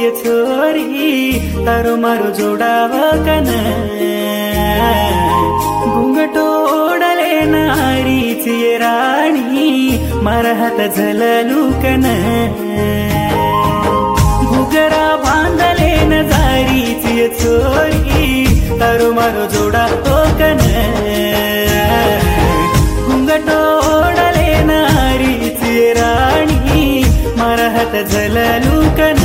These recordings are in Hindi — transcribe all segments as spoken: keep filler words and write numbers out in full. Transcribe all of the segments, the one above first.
छोरी तारो मारो जोडाव कन घुंगटो ओढले नारी चिये राणी मारा हात झललू कन घुगरा बांधले न जारी चिये छोरी तारो मारो जोडाव कन घुंगटो ओढले नारी चिये राणी मारा हात झललू कन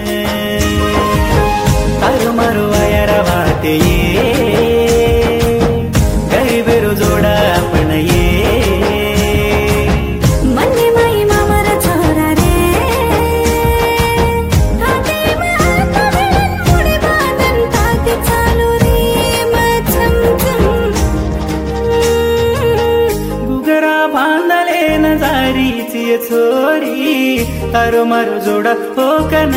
तारो मारो आयारा वाटे ये गरीबेरो जोड़ा आपण ये मन्ने माई मामारा छोरा रे हाते में हात घालून मुडी बांधून ताके चालू रे मचम घुगरा बांधले न जारीची छोरी तारो मारो जोड़ा हो कन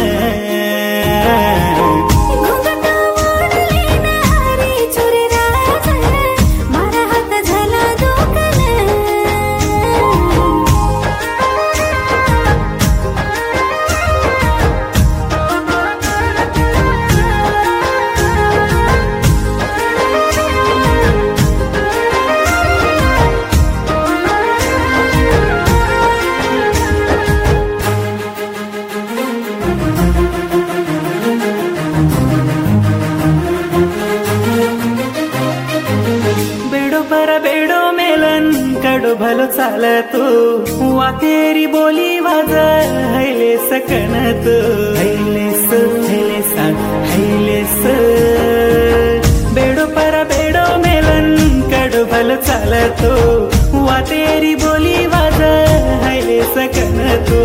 बेडो मेलन कडो भलो चालतो वा तेरी बोली वाज हैले सकनत हैलेस हैलेस हैलेस बेडो पर बेडो मेलन कडो भलो चालतो वा तेरी बोली वाज हैले सकनतो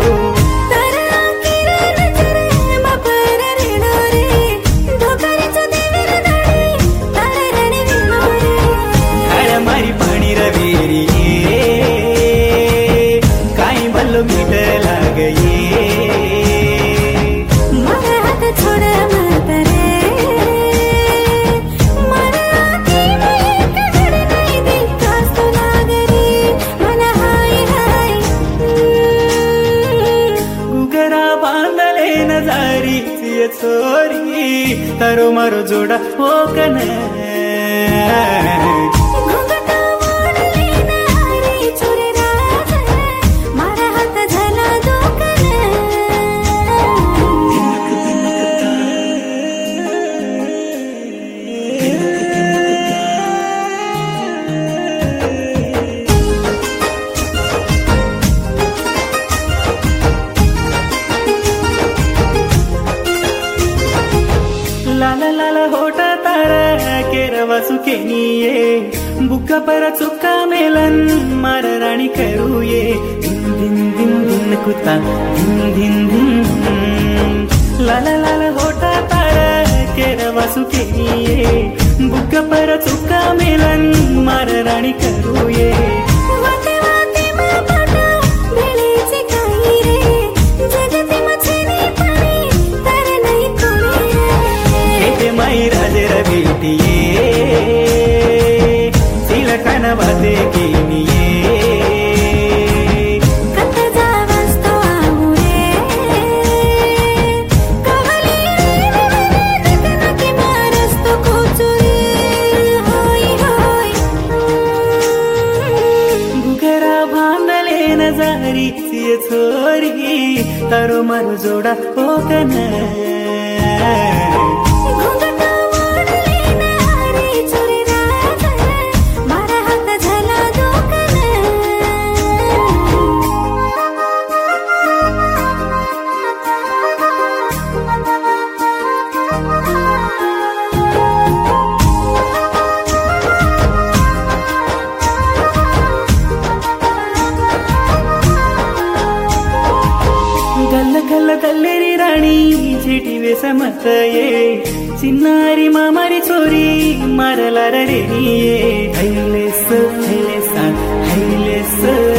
काई बल्लो मीठ लागये मारा हात छोड़ मत रे मारा आखी में एक घड़ी नहीं दिखास तो लाग रे मना हाय हाय घुगरा बांधले न जारी चिये छोरी तारो मारो जोड़ा हो कन लाला लाला होटा तारा केरवा सुकेनिये बुक्का पर चुक्का मेलन मार राणी करूये दिन दिन दिन दिन कुत्ता दिन दिन दिन लाला लाला होटा तारा केरवा सुकेनिये बुक्का पर चुक्का मेलन मार राणी करूये वाटे वाटे मा पाटा भेळीचे काही रे जगते मछली पाणी तर नाही कोणी माई राजे रबीटिये सिलकन बाते कीनिये कत जावस तो आमुरे कवली नक नकी मारस तो कोचुरे होय होय घुगरा बांधले न जारी चिये छोरी तारो मारो जोड़ा हो कन गल्ल गल्ल कल्लेरी राणी झेटी वेसमत ये चिन्नारी मामारी छोरी मारला रेनिये हैलेस हैलेस हैलेस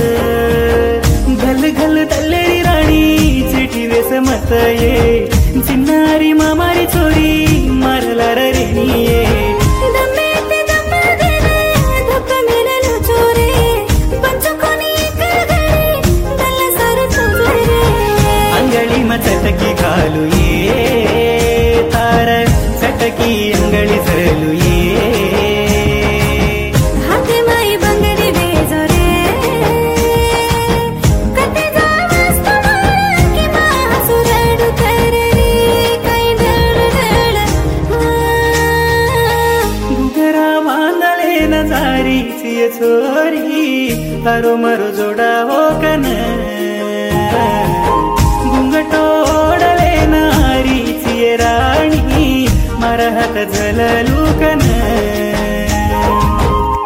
गल गल तल्लेरी राणी झेटी वेसमत ये चिन्नारी मामारी छोरी मारला रेनिये चटकी घालू ये तारो मरो जोडा हो कन घुंगटोडले नारी चिये राणी मरहत झललू कन